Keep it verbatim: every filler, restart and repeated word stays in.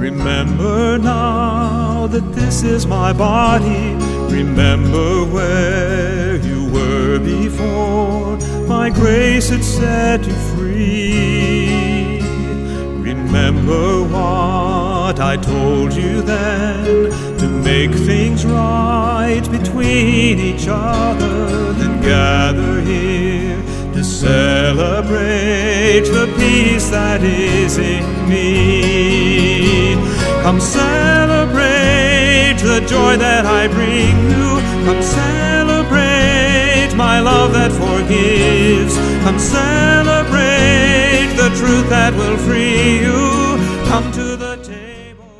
Remember now that this is my body. Remember where you were before my grace had set you free. Remember what I told you then, to make things right between each other. Then gather here to celebrate the peace that is in me. Come celebrate the joy that I bring you. Come celebrate my love that forgives. Come celebrate the truth that will free you. Come to the